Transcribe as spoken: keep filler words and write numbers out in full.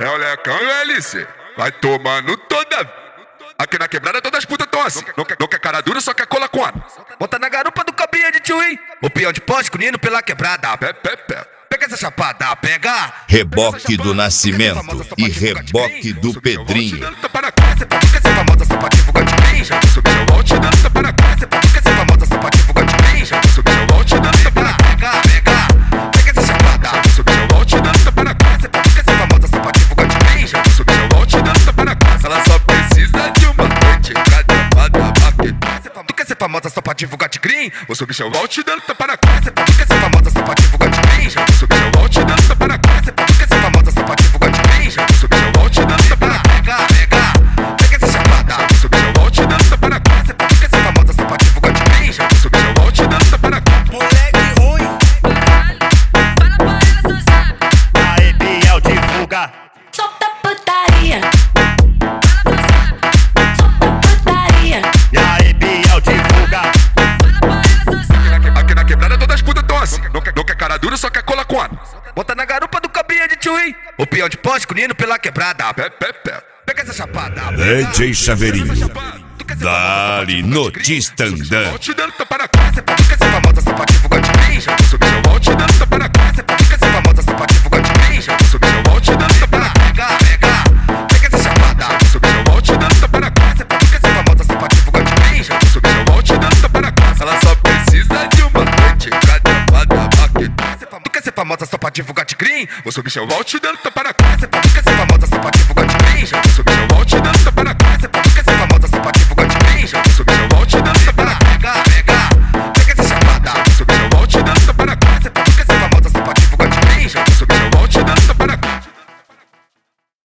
É o Lecão e o L C. Vai tomando toda. Aqui na quebrada todas as putas tão assim. Não quer, não quer cara dura, só quer cola com ar. Bota na garupa do cabinha de tchuim. O peão de poste, indo pela quebrada. Pé, pé, pé. Pega essa chapada, pega. Reboque do Nascimento e reboque do Pedrinho. Quer ser famosa só pra divulgar de mim? Já subi seu volte dando tapa na cara. Quer ser famosa só pra divulgar de mim? Já subi seu volte dando tapa na cara. Pega, pega. Pega essa chapada. Subi seu volte dando tapa na cara. Quer ser famosa só pra divulgar de mim? Já subi seu volte dando tapa na cara. Ela só precisa de uma noite pra chamada baque. Tu quer ser famosa só pra divulgar de green? Vou subir seu volte dando tapa na cara. Tu quer ser famosa só pra divulgar de green? Já subi seu volte dando tapa na cara. Tu quer ser famosa só pra divulgar de green? Já subi seu volte dando tapa na cara. Pega, pega. Pega essa chapada. Subi seu volte dando tapa na cara. Tu quer ser famosa só pra divulgar de green? Já subi seu volte dando tapa na cara. Moleque ruim. Fala pra ela, só sabe. Aê, Biel, divulga. Solta putaria. E aí, Biel, divulga. Aqui na quebrada todas as putas tão assim. Não quer, não quer cara dura, só quer cola com ar. Bota na garupa do cabinha de tchuim. O peão de poste, indo pela quebrada. Pé, pé, pé. Pega essa chapada. D J Chaveirinho. Dali no Tistandã. Volte dando tapa na cara. Tu quer ser famosa só pra divulgar de mim? Já subi seu volte dando tapa na cara. Tu quer ser famosa só pra divulgar de mim? Já subi seu volte dando tapa na cara. Pega, pega. Pega essa chapada. Subi seu volte dando tapa na cara. Tu quer ser famosa só pra divulgar de mim? Já subi seu volte dando tapa na cara. Ela só precisa de uma noite pra chamada baque. Tu quer ser famosa só pra divulgar de green? Vou subir seu volte dando tapa na cara. Tu